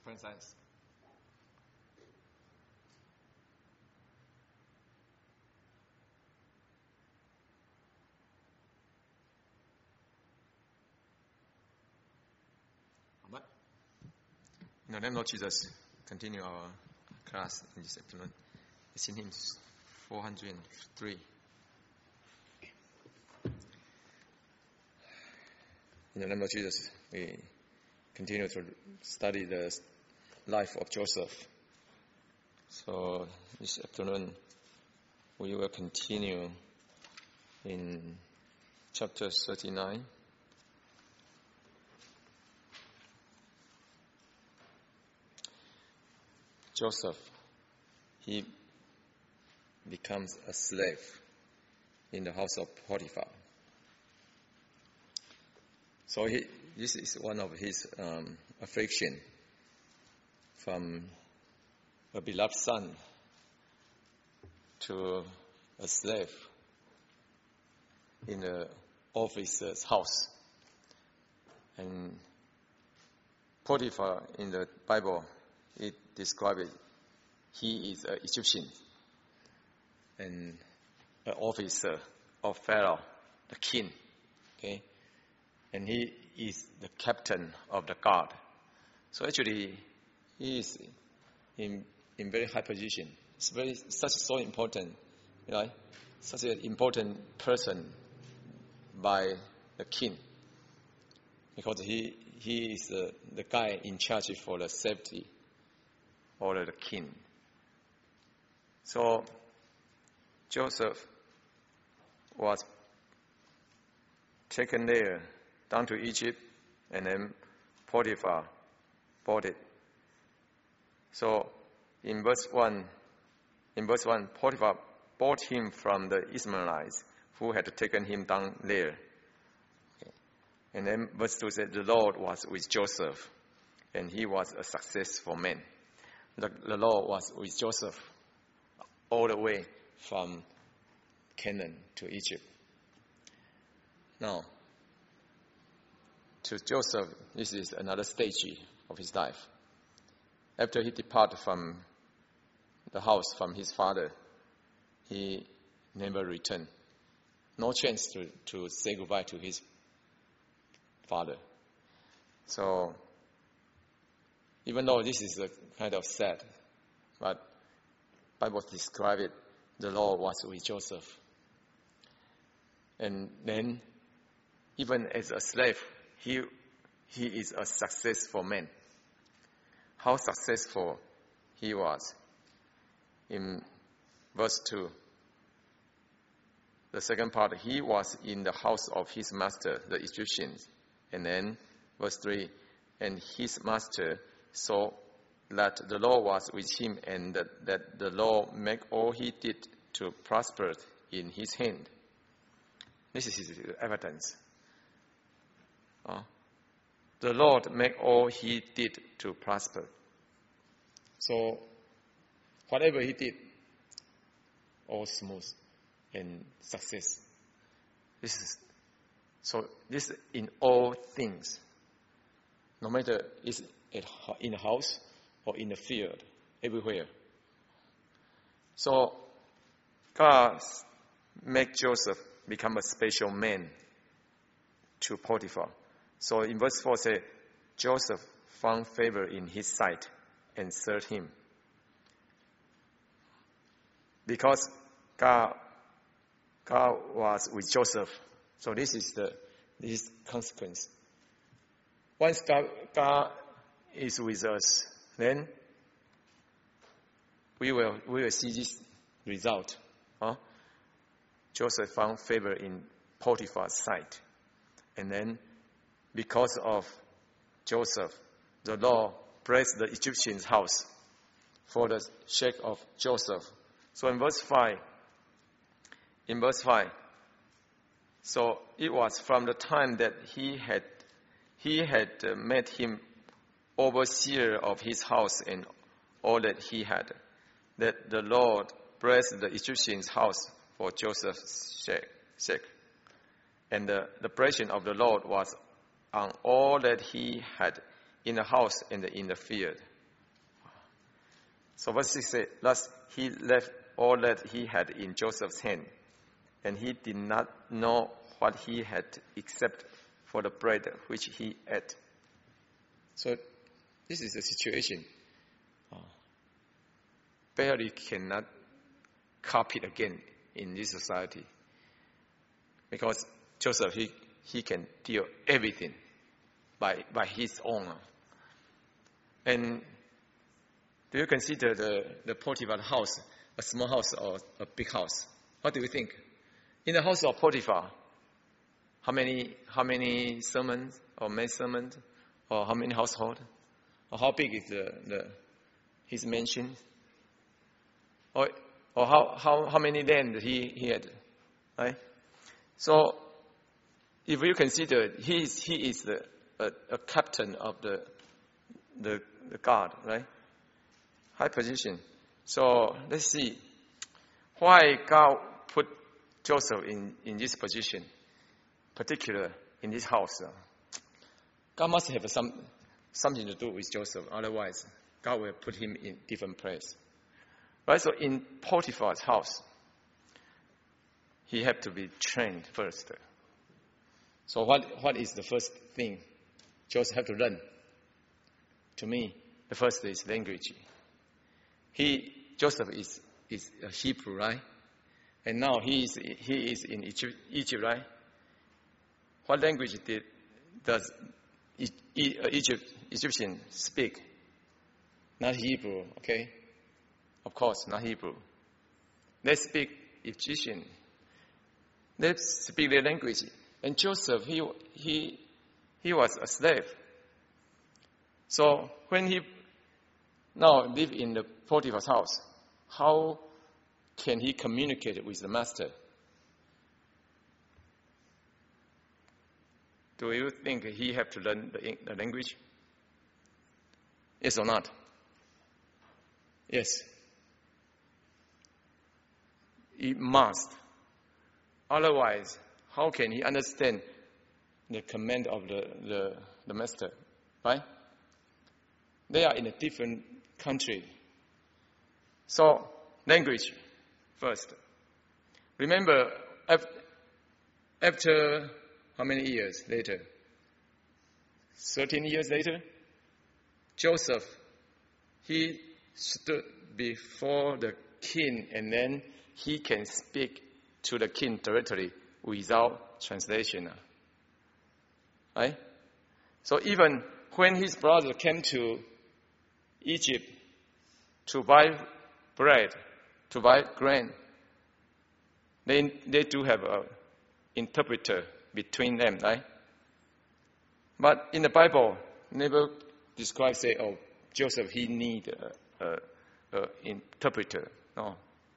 different sense. Amen. In the name of Jesus, continue our class in this afternoon. It's in hymn 403. In the name of Jesus, we continue to study the life of Joseph. So this afternoon, we will continue in chapter 39. Joseph, he becomes a slave in the house of Potiphar. So this is one of his affliction from a beloved son to a slave in the officer's house. And Potiphar in the Bible, it describes it. He is an Egyptian and an officer of Pharaoh, the king. Okay. And he is the captain of the guard. So actually, he is in very high position. It's so important, right? Such an important person by the king, because he is the guy in charge for the safety of the king. So Joseph was taken there down to Egypt, and then Potiphar bought it. So in verse 1, Potiphar bought him from the Ishmaelites who had taken him down there. Okay. And then verse 2 said, the Lord was with Joseph, and he was a successful man. The Lord was with Joseph all the way from Canaan to Egypt. Now, to Joseph, this is another stage of his life. After he departed from the house, from his father, he never returned. No chance to say goodbye to his father. So, even though this is a kind of sad, but Bible describes it, the Lord was with Joseph. And then, even as a slave, he is a successful man. How successful he was. In verse 2, the second part, he was in the house of his master, the Egyptians. And then verse 3, and his master saw that the Lord was with him, and that the Lord made all he did to prosper in his hand. This is his evidence. The Lord made all he did to prosper. So, whatever he did, all smooth and success. This in all things. No matter it's in the house or in the field, everywhere. So, God made Joseph become a special man to Potiphar. So in verse 4 say, Joseph found favor in his sight and served him. Because God was with Joseph. So this is consequence. Once God is with us, then we will see this result. Joseph found favor in Potiphar's sight. And then because of Joseph, the Lord blessed the Egyptian's house for the sake of Joseph. So in verse 5, so it was from the time that he had made him overseer of his house and all that he had, that the Lord blessed the Egyptian's house for Joseph's sake. And the blessing of the Lord was on all that he had in the house and in the field. So verse 6 says, thus he left all that he had in Joseph's hand, and he did not know what he had except for the bread which he ate. So this is the situation. Barely cannot copy it again in this society. Because Joseph, he can deal everything by his own. And do you consider the Potiphar house a small house or a big house? What do you think? In the house of Potiphar, how many servants or maid servants or how many household? Or how big is his mansion? Or how many land he had? Right? So if you consider he is a captain of the guard, right? High position. So let's see why God put Joseph in this position, particular in this house. God must have something to do with Joseph. Otherwise, God will put him in different place. Right? So in Potiphar's house, he had to be trained first. So what is the first thing Joseph had to learn? To me, the first is language. Joseph is a Hebrew, right? And now he is in Egypt, right? What language does Egyptian speak? Not Hebrew, okay? Of course, not Hebrew. They speak Egyptian. They speak their language. And Joseph, he was a slave. So when he now live in the Potiphar's house, how can he communicate with the master? Do you think he have to learn the language? Yes or not? Yes. He must. Otherwise, how can he understand the command of the master? Right? They are in a different country. So, language first. Remember, after how many years later? 13 years later, Joseph, he stood before the king, and then he can speak to the king directly without translation. Right? So even when his brother came to Egypt to buy bread, to buy grain, they do have an interpreter between them, right? But in the Bible, never describes, say, oh, Joseph, he need an interpreter. No.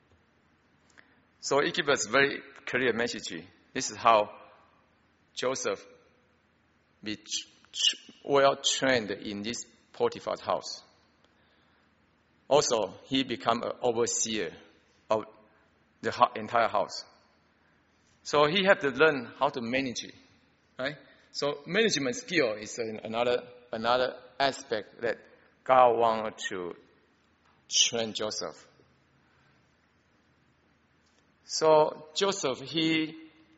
So it gives us very clear message. This is how Joseph be well trained in this Potiphar's house. Also, he become an overseer of the entire house. So he had to learn how to manage it, right? So management skill is another aspect that God wanted to train Joseph. So Joseph, he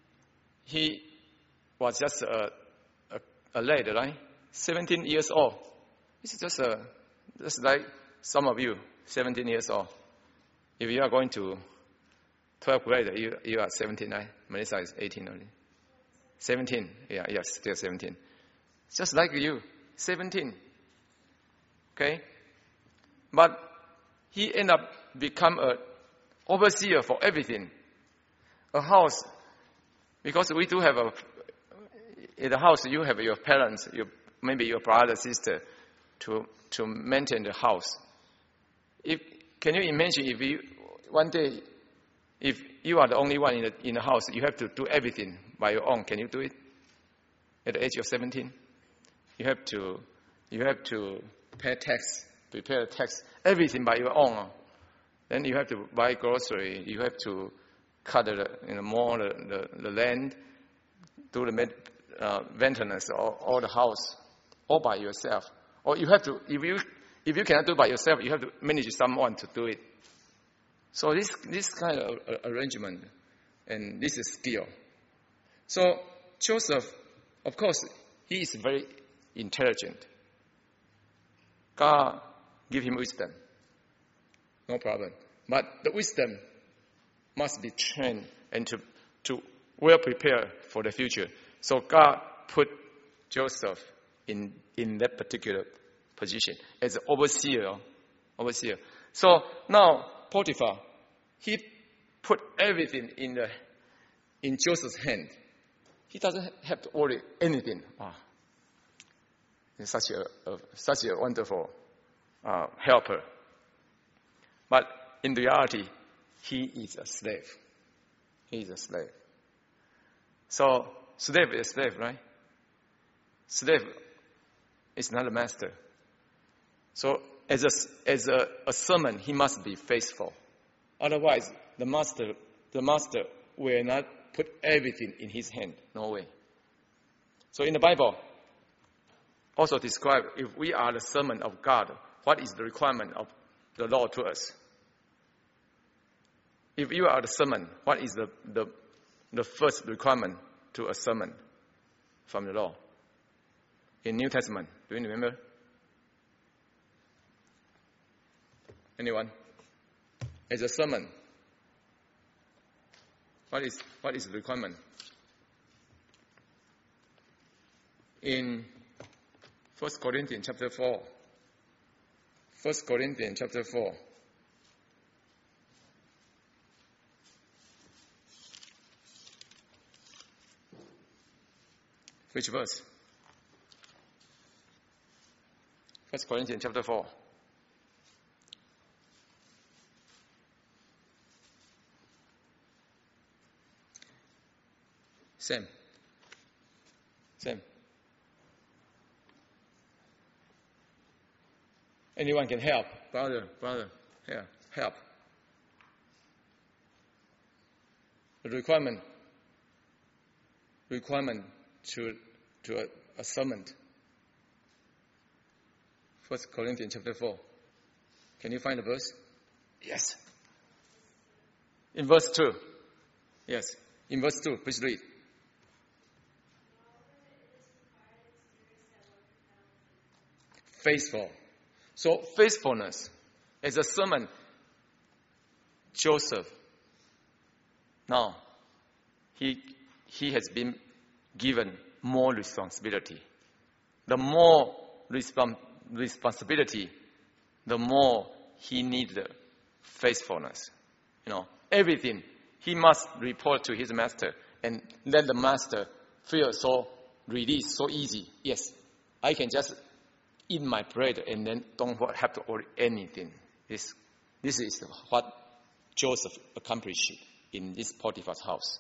was just a lad, right? 17 years old. It's just like some of you, 17 years old. If you are going to 12th grade, you are 17, right? Melissa is 18 only. 17, yes, still 17. Just like you, 17. Okay? But he ended up become an overseer for everything. A house, because we do have in the house you have your parents, maybe your brother, sister, to maintain the house. Can you imagine if one day, if you are the only one in the house, you have to do everything by your own. Can you do it? At the age of 17, you have to pay tax, prepare tax, everything by your own. Then you have to buy grocery. You have to cut the land, do the maintenance or the house, all by yourself. Or you have to, If you cannot do it by yourself, you have to manage someone to do it. So this kind of arrangement, and this is skill. So Joseph, of course, he is very intelligent. God give him wisdom. No problem. But the wisdom must be trained and to well prepare for the future. So God put Joseph in that particular position as an overseer. So now Potiphar, he put everything in Joseph's hand. He doesn't have to worry anything. He's such a wonderful helper. But in reality, he is a slave. He is a slave. So slave is slave, right? Slave is not a master. So as a servant, he must be faithful. Otherwise, the master will not put everything in his hand. No way. So in the Bible, also describe if we are the servant of God, what is the requirement of the law to us? If you are the servant, what is the first requirement to a servant from the law? In New Testament, do you remember? Anyone? As a servant, what is the requirement? In 1 Corinthians chapter 4. 1 Corinthians chapter 4. Which verse? 1 Corinthians chapter 4. Same. Anyone can help. Brother, here, help. The requirement to a servant. 1 Corinthians chapter 4. Can you find the verse? Yes. In verse 2. Yes. In verse 2, please read. Faithful. So faithfulness. As a servant, Joseph, now, he has been given more responsibility. The more responsibility, the more he needs faithfulness. Everything he must report to his master and let the master feel so released, so easy. Yes, I can just eat my bread and then don't have to worry anything. This is what Joseph accomplished in this Potiphar's house.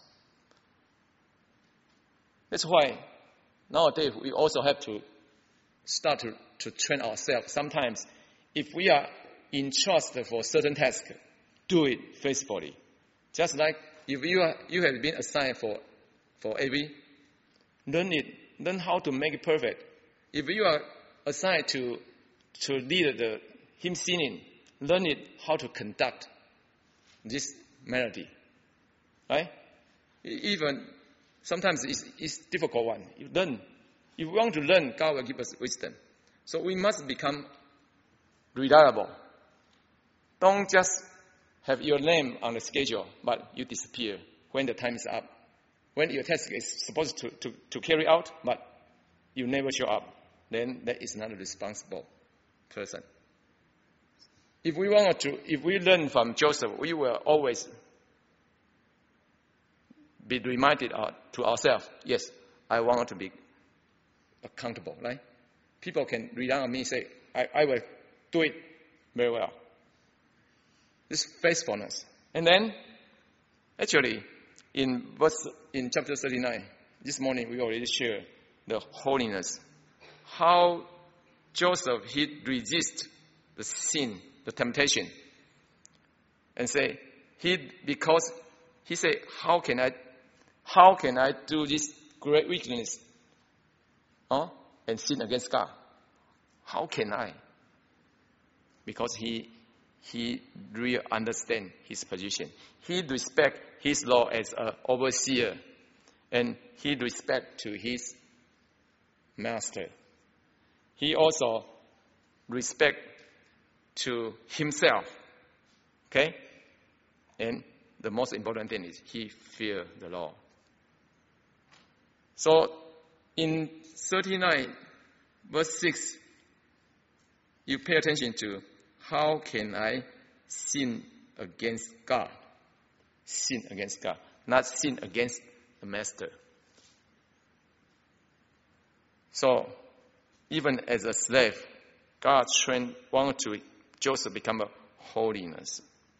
That's why nowadays we also have to start to train ourselves. Sometimes if we are in trust for certain tasks, do it faithfully. Just like if you have been assigned for AV, learn how to make it perfect. If you are assigned to lead the hymn singing, learn it how to conduct this melody. Right? Even sometimes it's difficult one. You learn. If we want to learn, God will give us wisdom. So we must become reliable. Don't just have your name on the schedule, but you disappear when the time is up. When your task is supposed to carry out, but you never show up, then that is not a responsible person. If we learn from Joseph, we will always be reminded to ourselves, yes, I want to be accountable, right? People can rely on me and say, I will do it very well. This faithfulness. And then, actually, in chapter 39, this morning we already shared the holiness. How Joseph, he resists the sin, the temptation. And say, because he said, how can I do this great weakness? And sin against God? How can I? because he really understands his position. He respects his law as an overseer, and he respects to his master. He also respects to himself. Okay? And the most important thing is he fears the law. So in 39 verse 6, you pay attention to how can I sin against God? Sin against God, not sin against the master. So even as a slave, God wanted to Joseph become a holiness.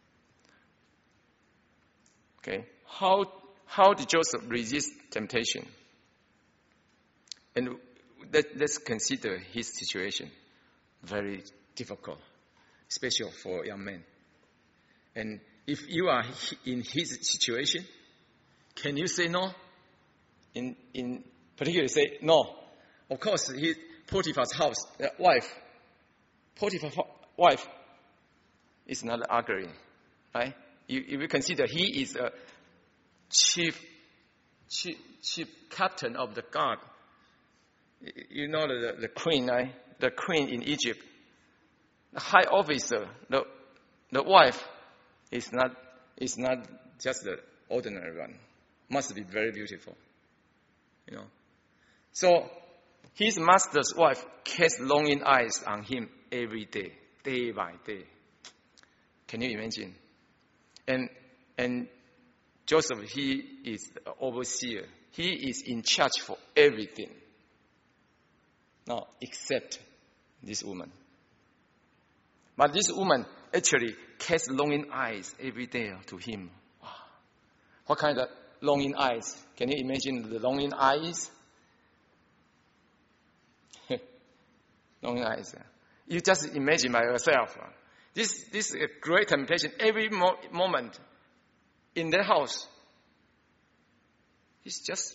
Okay, how did Joseph resist temptation? And let's consider his situation. Very difficult, especially for young men. And if you are in his situation, can you say no? In particular, say no. Of course, Potiphar's house, Potiphar's wife is not ugly, right? If you consider he is a chief captain of the guard. You know the queen, right? The queen in Egypt, the high officer, the wife is not just the ordinary one. Must be very beautiful, you know. So his master's wife casts longing eyes on him every day, day by day. Can you imagine? And Joseph, he is the overseer. He is in charge for everything. Now, except this woman. But this woman actually casts longing eyes every day to him. Wow. What kind of longing eyes? Can you imagine the longing eyes? Longing eyes. You just imagine by yourself. This is a great temptation every moment in their house. It's just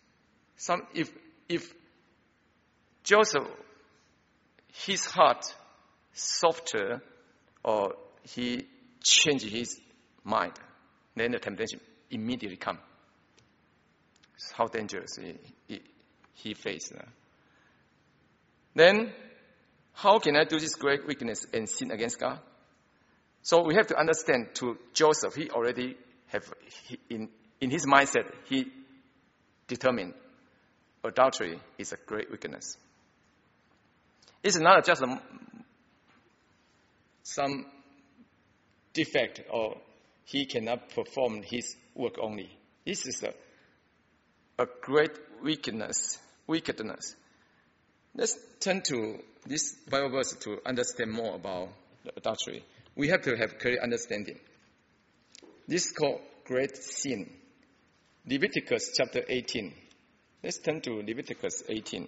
if Joseph, his heart softer, or he changed his mind, then the temptation immediately comes. How dangerous he faced. Then, how can I do this great weakness and sin against God? So we have to understand to Joseph, he already in his mindset, he determined adultery is a great weakness. It's not just some defect or he cannot perform his work only. This is a great wickedness. Let's turn to this Bible verse to understand more about the adultery. We have to have clear understanding. This is called great sin. Leviticus chapter 18. Let's turn to Leviticus 18.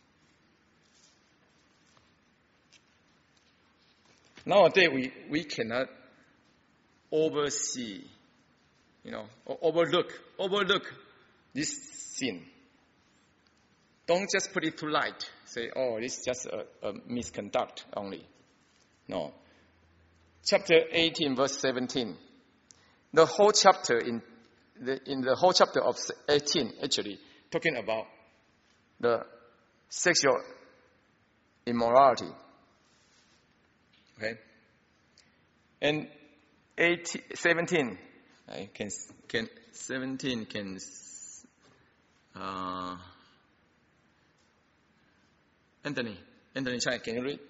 Nowadays, we cannot oversee, or overlook this sin. Don't just put it too light. Say, oh, this is just a misconduct only. No. Chapter 18, verse 17. The whole chapter in the whole chapter of 18, actually, talking about the sexual immorality. Okay? And 17 Anthony Chai, can you read?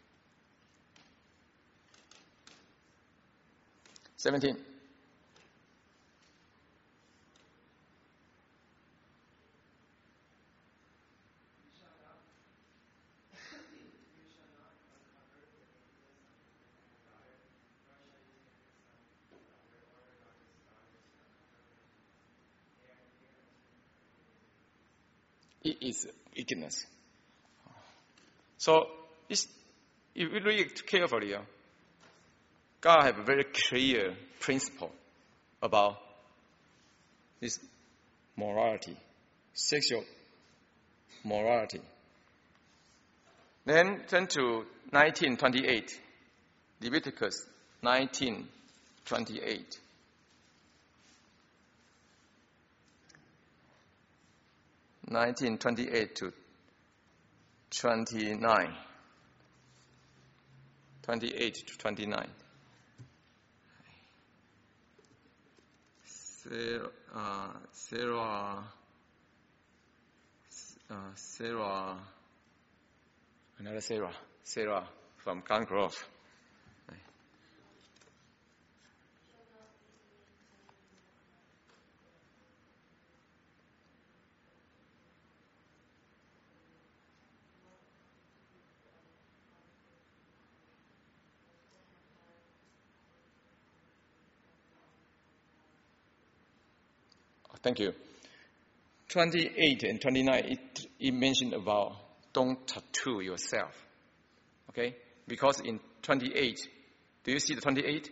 17. It is wickedness. So, if you read carefully, God has a very clear principle about this morality, sexual morality. Then turn to 19:28. Leviticus 19:28. to 29. 28 to 29. Another Sarah from Glen Grove. Thank you. 28 and 29, it mentioned about don't tattoo yourself. Okay? Because in 28, do you see the 28?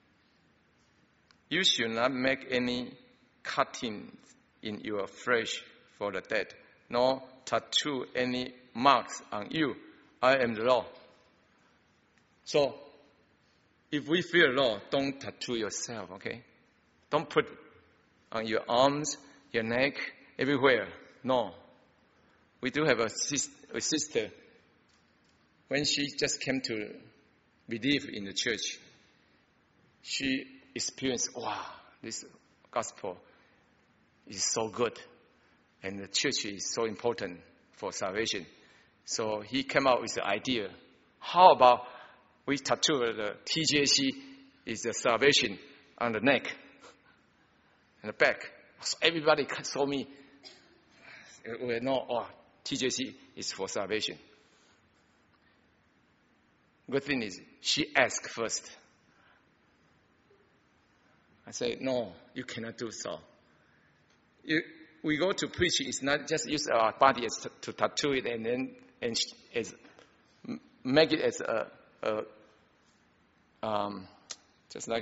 You should not make any cutting in your flesh for the dead, nor tattoo any marks on you. I am the Lord. So, if we fear the law, don't tattoo yourself, okay? Don't put on your arms, your neck, everywhere. No. We do have a sister. When she just came to believe in the church, she experienced, wow, this gospel is so good. And the church is so important for salvation. So he came out with the idea, how about we tattoo the TJC is the salvation on the neck and the back. So everybody saw me. We know, TJC is for salvation. Good thing is, she asked first. I say, no, you cannot do so. We go to preach, it's not just use our body as to tattoo it and then make it as just like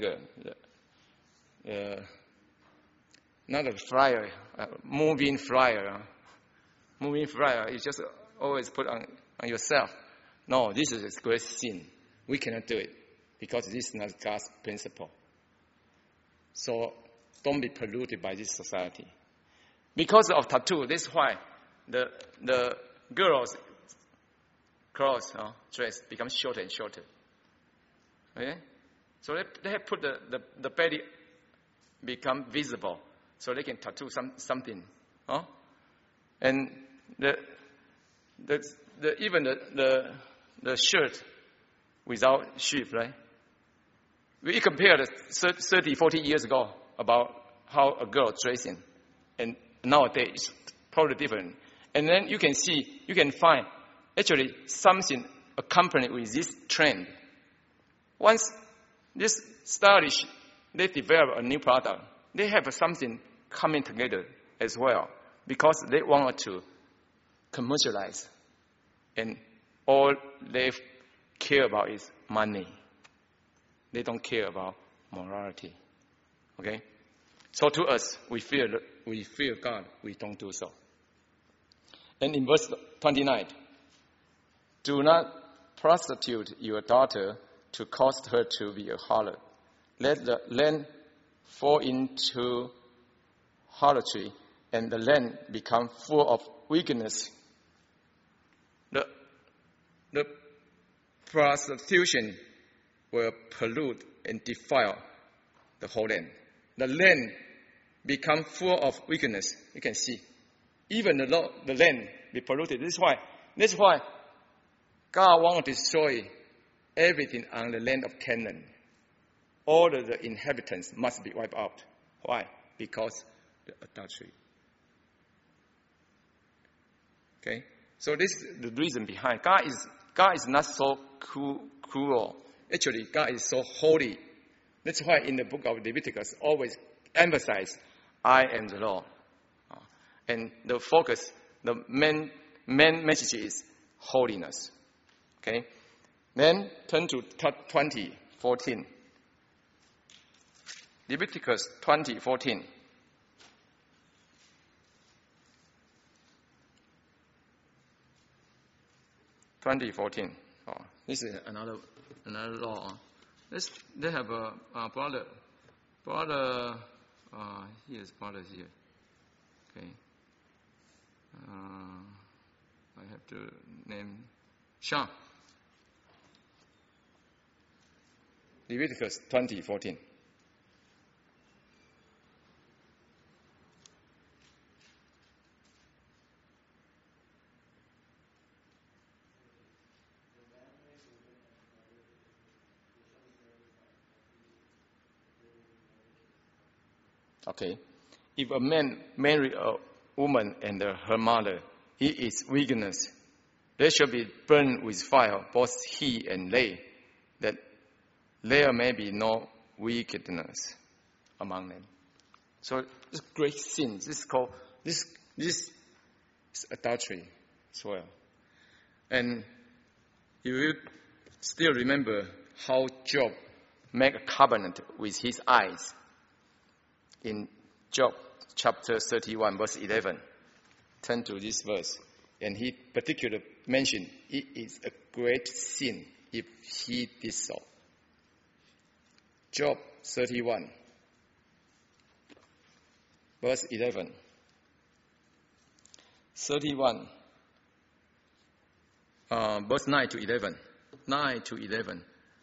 not a flyer, moving flyer. Moving flyer, you just always put on yourself. No, this is a great sin. We cannot do it because this is not God's principle. So don't be polluted by this society. Because of tattoo, that's why the girls' clothes, dress becomes shorter and shorter. Okay? So they have put the belly become visible, so they can tattoo something. And even the shirt without sheath, right? We compared 30, 40 years ago about how a girl dressing, and nowadays it's probably different. And then you can find actually something accompanied with this trend. Once this stylish, they develop a new product, they have something coming together as well because they want to commercialize. And all they care about is money. They don't care about morality. Okay? So to us, we fear God. We don't do so. And in verse 29, do not prostitute your daughter to cause her to be a harlot. Let the land fall into harlotry, and the land become full of wickedness. The prostitution will pollute and defile the whole land. The land become full of wickedness. You can see. Even the land be polluted. That's why God wants to destroy everything on the land of Canaan. All of the inhabitants must be wiped out. Why? Because the adultery. Okay? So this is the reason behind. God is not so cruel. Actually, God is so holy. That's why in the book of Leviticus always emphasize, I am the Lord. And the focus, the main message is holiness. Okay? Then turn to 20:14. Leviticus 20:14. 20:14. This is another law. They have a brother. Brother, here's brother here. Okay. I have to name Sean. Leviticus 20:14. Okay. If a man marry a woman and her mother, he is wickedness. They shall be burned with fire, both he and they, that there may be no wickedness among them. So this great sin, this is called this is adultery as well. And if you still remember how Job made a covenant with his eyes in Job chapter 31 verse 11. Turn to this verse. And he particularly mentioned it is a great sin if he did so. Job 31 verse 11. 31 verse 9 to 11. 9 to 11.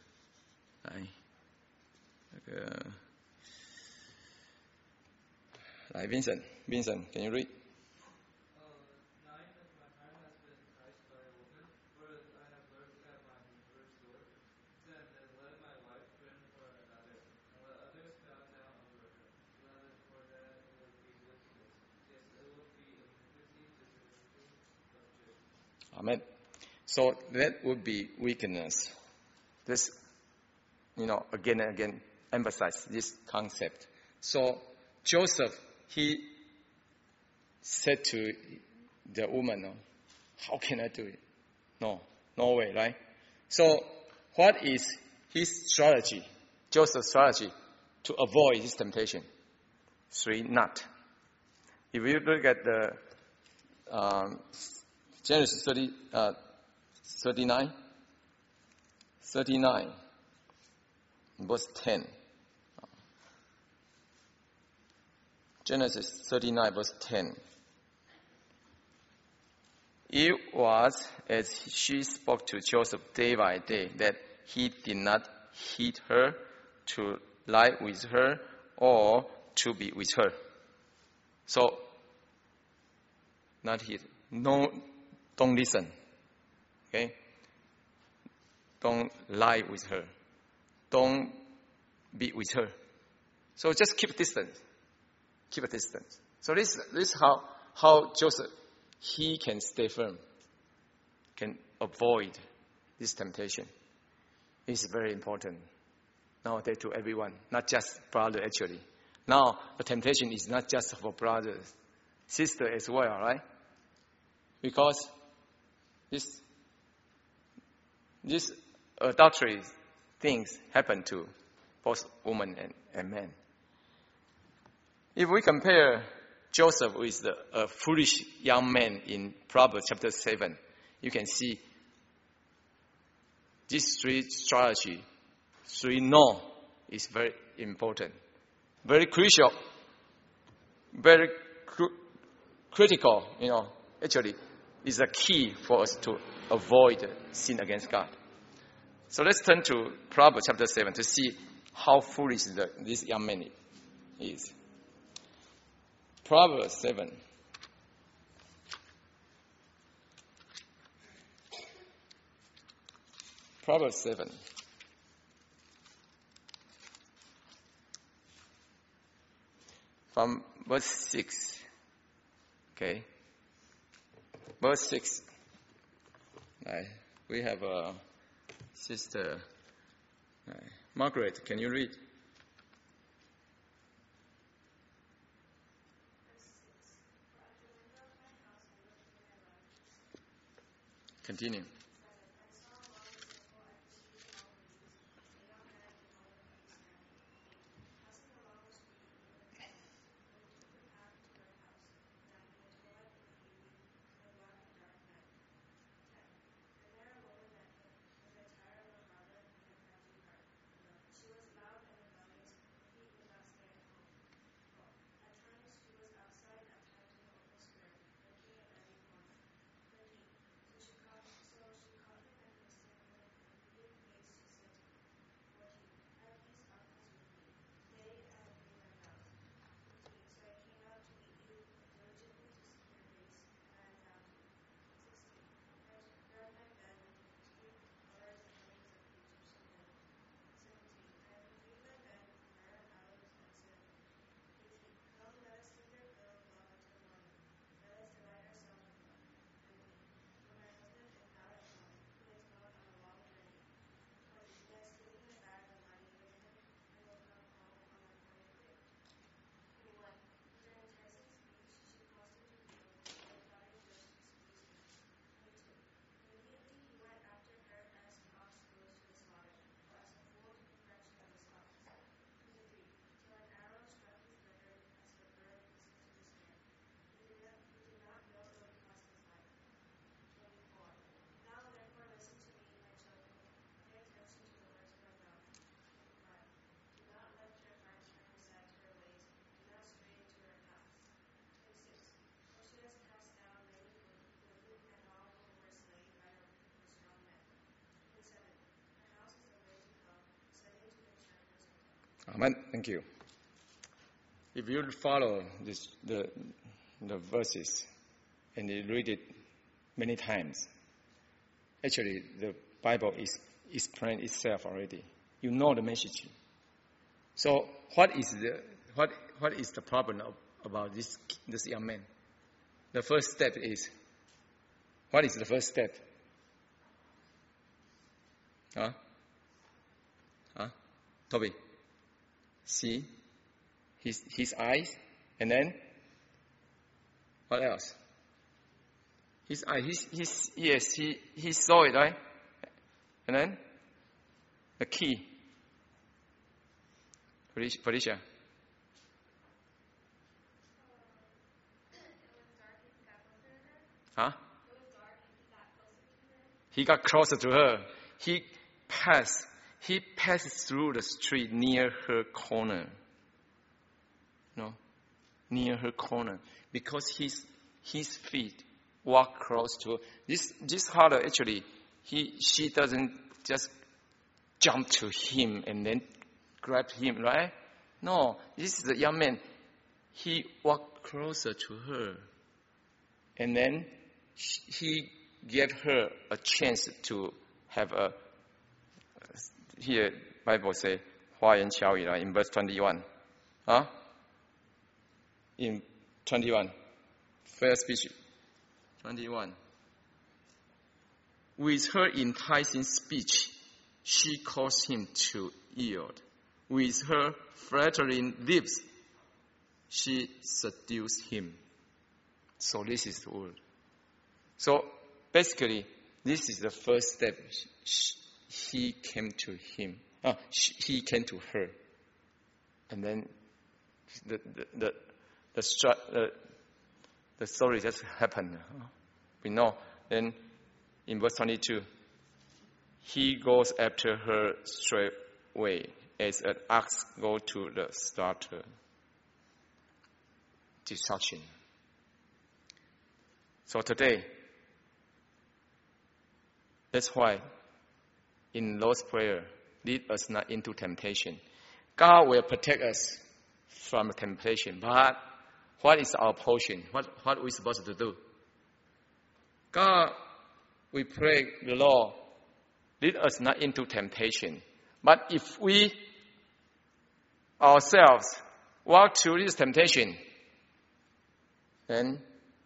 Vincent, can you read? 9 of my heart has been enticed by a woman, whereas I have lurked at my neighbor's door. 10, then let my wife turn for another, and let others bow down over her. 11, for that it would be wickedness. Yes, it would be iniquity deserving of judgment. Amen. So that would be wickedness. This, again and again emphasize this concept. So Joseph, he said to the woman, how can I do it? No way, right? So what is his strategy, Joseph's strategy, to avoid this temptation? 3, not. If you look at the Genesis 39, verse 10. Genesis 39 verse 10. It was as she spoke to Joseph day by day that he did not heed her to lie with her or to be with her. So, not heed. No, don't listen. Okay? Don't lie with her. Don't be with her. So just keep distance. Keep a distance. So this is how Joseph, he can stay firm, can avoid this temptation. It's very important nowadays to everyone, not just brother actually. Now the temptation is not just for brothers, sister as well, right? Because this adultery things happen to both women and men. If we compare Joseph with a foolish young man in Proverbs chapter 7, you can see these 3 strategies, 3 no, is very important, very crucial, very critical, actually is a key for us to avoid sin against God. So let's turn to Proverbs chapter 7 to see how foolish this young man is. Proverbs 7. Proverbs 7. From verse 6. Okay. Verse 6. We have a sister. Margaret, can you read? Continue. Amen. Thank you. If you follow the verses and you read it many times, actually the Bible is explained itself already. You know the message. So what is the problem about this young man? The first step is, what is the first step? Toby? See his eyes, and then what else? His eyes. He saw it, right? And then the key. Felicia. Huh? He got closer to her. He passed through the street near her corner. No, near her corner, because his feet walk close to her. This harder actually. She doesn't just jump to him and then grab him, right? No, this is the young man. He walked closer to her, and then he gave her a chance to have a. Here, Bible say, 花言巧语 in verse 21. In 21, fair speech. 21. With her enticing speech, she caused him to yield. With her flattering lips, she seduced him. So this is the word. So basically, this is the first step. He came to him. He came to her, and then the story just happened. We know. Then in verse 22, he goes after her straightway, as an ox goes to the slaughter. Destruction. So today, that's why in Lord's Prayer, lead us not into temptation. God will protect us from temptation. But what is our portion? What are we supposed to do? God, we pray the Lord, lead us not into temptation. But if we ourselves walk through this temptation, then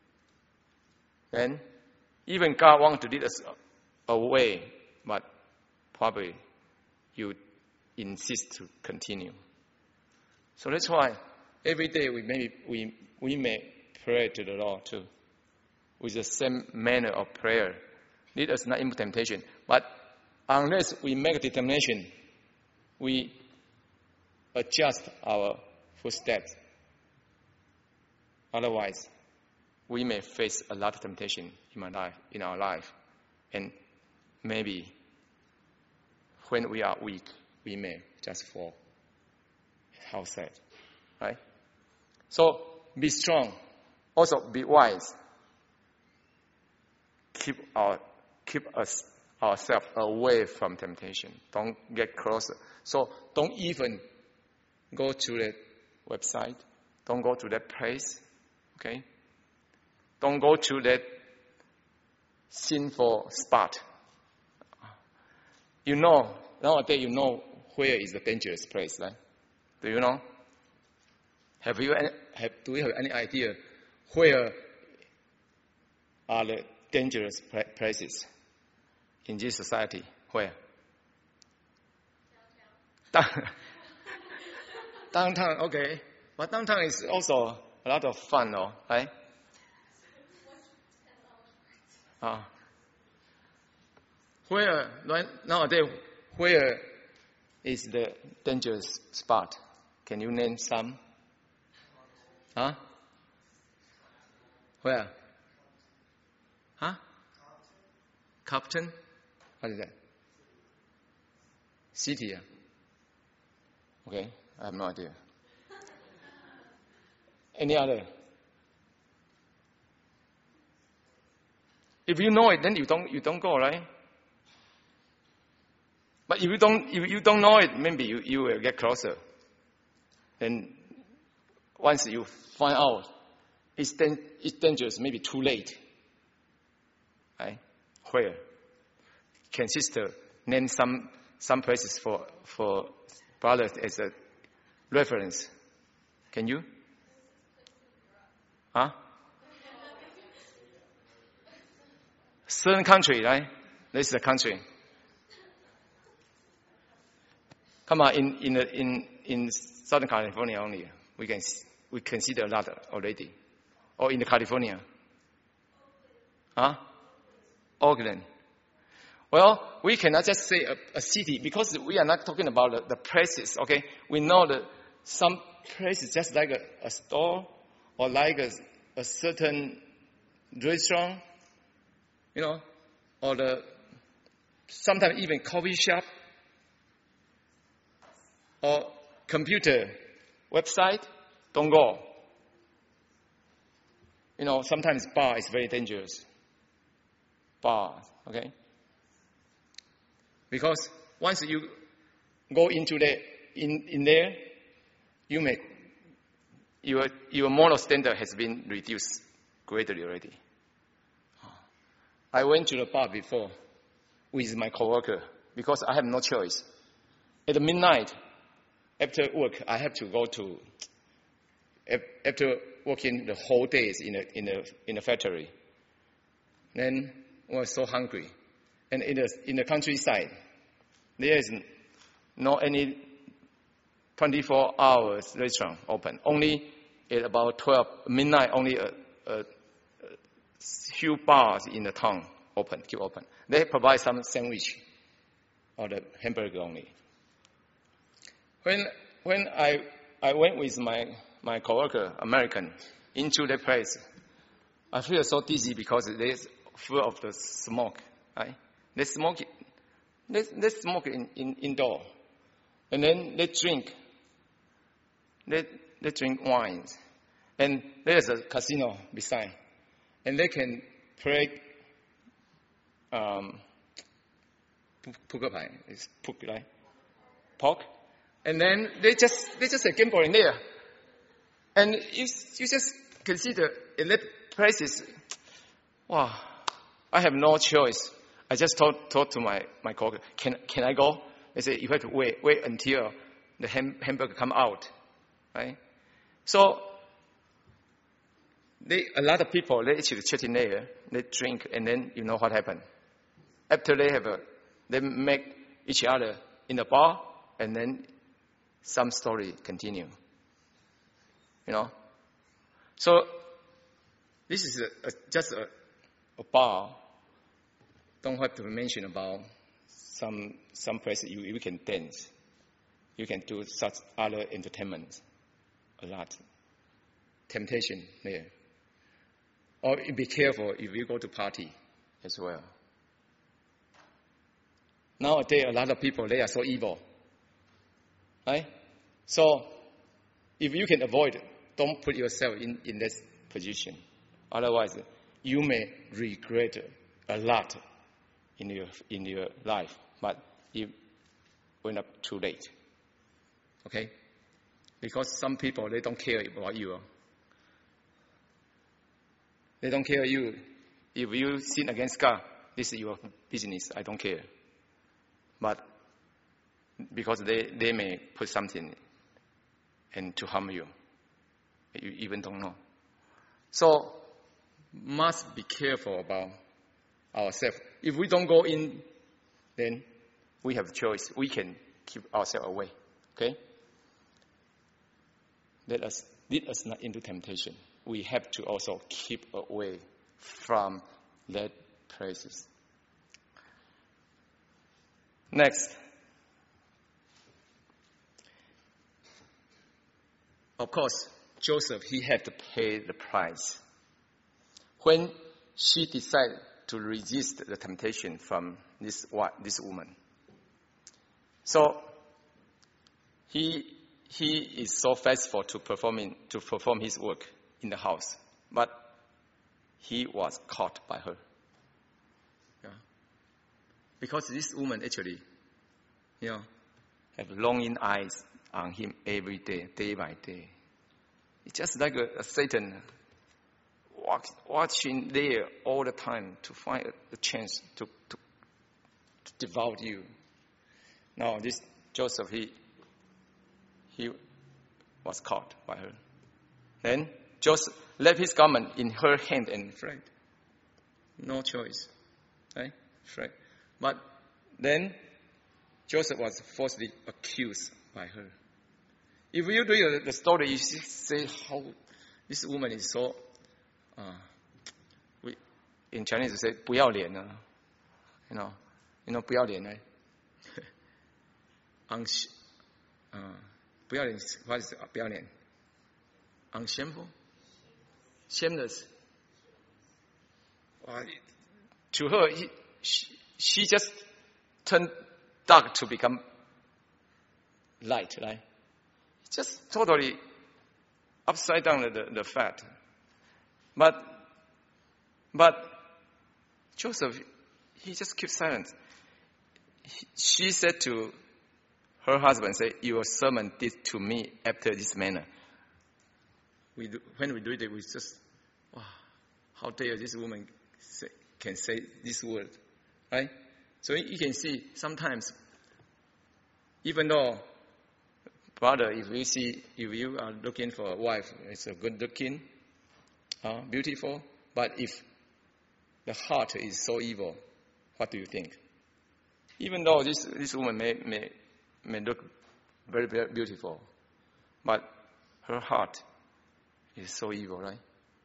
even God wants to lead us away, but probably you insist to continue. So that's why every day we may pray to the Lord too, with the same manner of prayer. Lead us not into temptation. But unless we make a determination, we adjust our footsteps. Otherwise, we may face a lot of temptation in our life. And maybe when we are weak, we may just fall. How sad, right? So be strong. Also be wise. Keep ourselves away from temptation. Don't get closer. So don't even go to that website. Don't go to that place. Okay? Don't go to that sinful spot. You know, nowadays you know where is the dangerous place, right? Do you know? Do you have any idea where are the dangerous places in this society? Where? Downtown, okay. But downtown is also a lot of fun, though, right? Where, nowadays, where is the dangerous spot? Can you name some? Where? Compton? What is that? City? Okay, I have no idea. Any other? If you know it, then you don't go, right? But if you don't know it, maybe you will get closer. then once you find out it's dangerous, maybe too late. Right? Where? Can sister name some places for brothers as a reference? Can you? Huh? Certain country, right? This is a country. Come on, in Southern California only, we consider a lot already. Or in the California. Huh? Oakland. Well, we cannot just say a city because we are not talking about the places, okay? We know that some places just like a store or like a certain restaurant, or sometimes even coffee shop or computer website, don't go. Sometimes bar is very dangerous. Bar, okay? Because once you go into in there, your moral standard has been reduced greatly already. I went to the bar before with my coworker because I have no choice. At midnight, after work, I have to go to. After working the whole days in the factory, then I was so hungry, and in the countryside, there is no any 24 hours restaurant open. Only at about 12 midnight, only a few bars in the town keep open. They provide some sandwich or the hamburger only. When I went with my coworker, American, into the place, I feel so dizzy because they're full of the smoke, right? They smoke indoor, and then they drink wine, and there's a casino beside, and they can play pork, and then they just gamble in there. And you just consider in that places, wow, I have no choice. I just talked to my coworker, can I go? They say, you have to wait until the hamburger come out, right? So, a lot of people, they actually sit in there, they drink, and then you know what happened. After they make each other in the bar, and then some story continue. So this is just a bar. Don't have to mention about some place you can dance. You can do such other entertainment. A lot. Temptation there. Or be careful if you go to party as well. Nowadays, a lot of people, they are so evil. Right? So, if you can avoid it, don't put yourself in this position. Otherwise, you may regret a lot in your life, but it went up too late. Okay? Because some people, they don't care about you. They don't care you. If you sin against God, this is your business. I don't care. But because they may put something and to harm you. You even don't know. So, must be careful about ourselves. If we don't go in, then we have a choice. We can keep ourselves away. Okay? Lead us not into temptation. We have to also keep away from that places. Next. Of course, Joseph, he had to pay the price. When she decided to resist the temptation from this woman. So, he is so faithful to perform his work in the house. But he was caught by her. Yeah. Because this woman actually, have longing eyes on him every day, day by day. It's just like a Satan watching there all the time to find a chance to devour you. Now this Joseph, he was caught by her. Then Joseph left his garment in her hand and fled. No choice. Right? Fled. But then Joseph was falsely accused by her. If you read the story, you say how this woman is so, in Chinese we say 不要脸 you know 不要脸 right? 不要脸 what is 不要脸? Unshameful? Shameless? To her, she just turned dark to become light, right? Just totally upside down the fact. But Joseph, he just keeps silent. She said to her husband, say, your servant did to me after this manner. When we do it, we just, wow, how dare this woman can say this word, right? So you can see sometimes, even though, brother, if you are looking for a wife, it's a good looking, beautiful, but if the heart is so evil, what do you think? Even though this woman may look very, very beautiful, but her heart is so evil, right?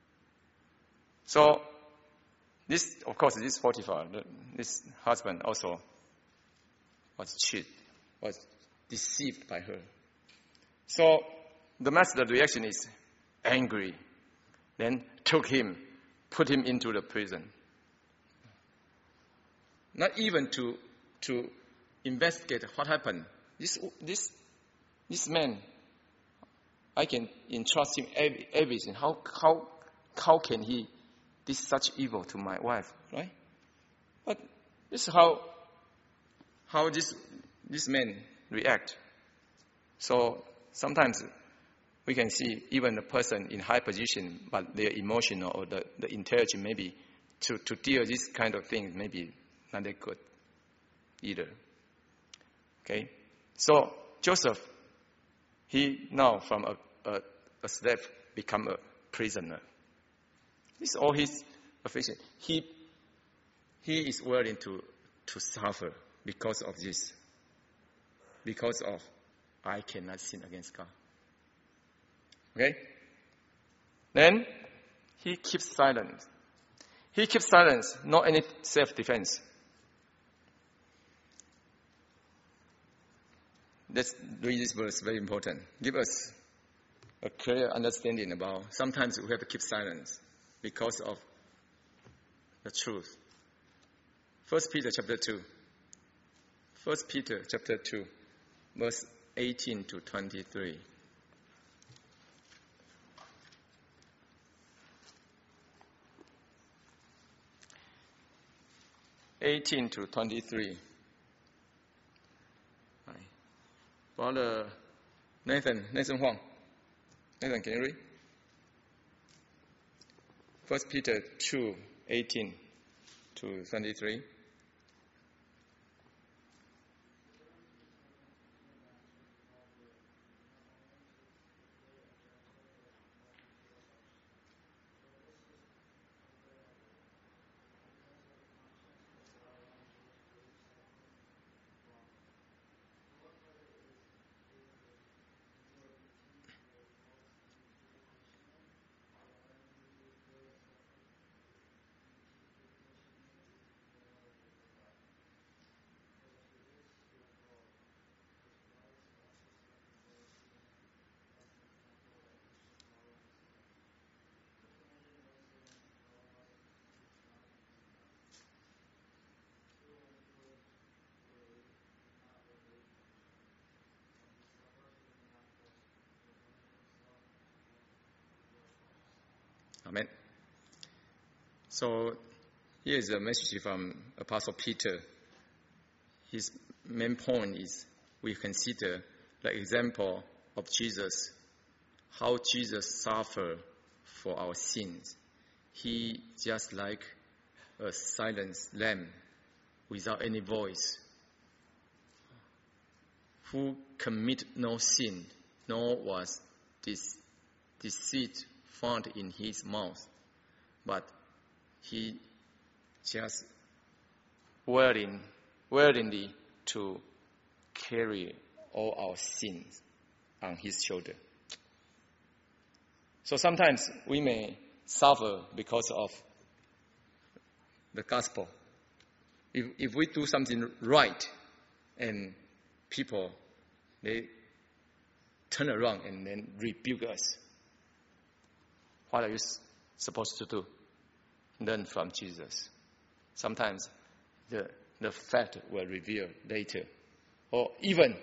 So this, of course, this Potiphar, this husband also was deceived by her. So the master's reaction is angry. Then took him, put him into the prison. Not even to investigate what happened. This man, I can entrust him everything. How can he do such evil to my wife, right? But this is how this man react. So sometimes we can see even a person in high position, but their emotional or the intelligence maybe to deal with this kind of thing maybe not that good either. Okay, so Joseph, he now from a slave become a prisoner. This is all his affliction. He is willing to suffer because of this. Because of I cannot sin against God. Okay? Then he keeps silent. He keeps silence, not any self-defense. Let's read this verse, very important. Give us a clear understanding about sometimes we have to keep silence because of the truth. 1 Peter chapter 2. 1 Peter chapter 2, verse 18 to 23. (18 to 23). Brother Nathan Huang. Nathan, can you read? 1 Peter 2, 18 to 23. Amen. So here is a message from Apostle Peter. His main point is we consider the example of Jesus, how Jesus suffered for our sins. He just like a silent lamb without any voice, who commit no sin, nor was deceit found in his mouth, but he just willingly to carry all our sins on his shoulder. So sometimes we may suffer because of the gospel. If we do something right and people, they turn around and then rebuke us, what are you supposed to do? Learn from Jesus. Sometimes the fact will reveal later. Or even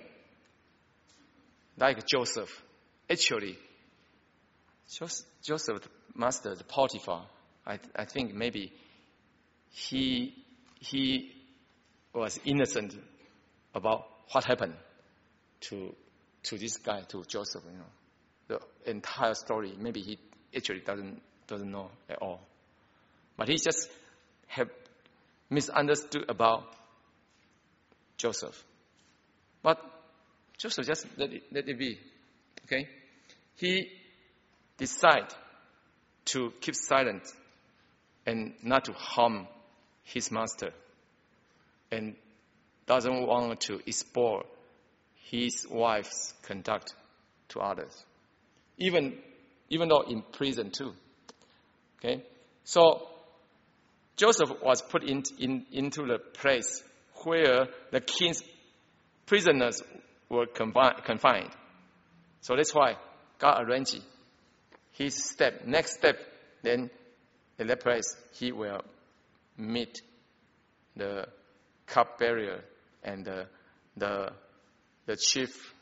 like Joseph. Actually, Joseph, master, the Potiphar, I think maybe he was innocent about what happened to this guy, to Joseph. The entire story. Maybe he actually doesn't know at all. But he just have misunderstood about Joseph. But Joseph just let it be. Okay? He decided to keep silent and not to harm his master, and doesn't want to expose his wife's conduct to others, even though in prison too. Okay, so Joseph was put into the place where the king's prisoners were confined. So that's why God arranged his next step. Then in that place, he will meet the cupbearer and the chief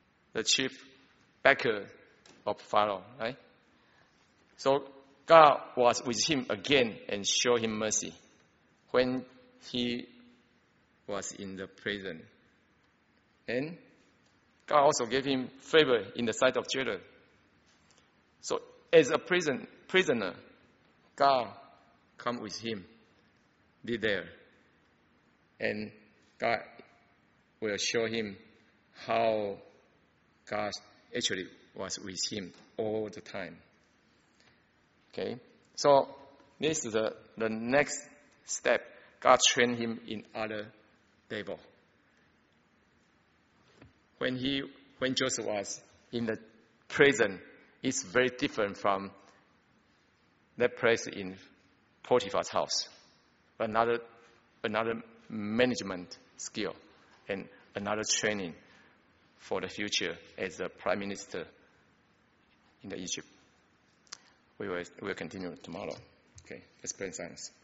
backer of Pharaoh, right? So God was with him again and showed him mercy when he was in the prison. And God also gave him favor in the sight of Jailer. So as a prisoner, God come with him, be there. And God will show him how God actually was with him all the time. Okay, so this is the next step. God trained him in other level. When Joseph was in the prison, it's very different from that place in Potiphar's house. Another management skill and another training for the future as a prime minister in Egypt. We will continue tomorrow. Okay, let's pray in silence.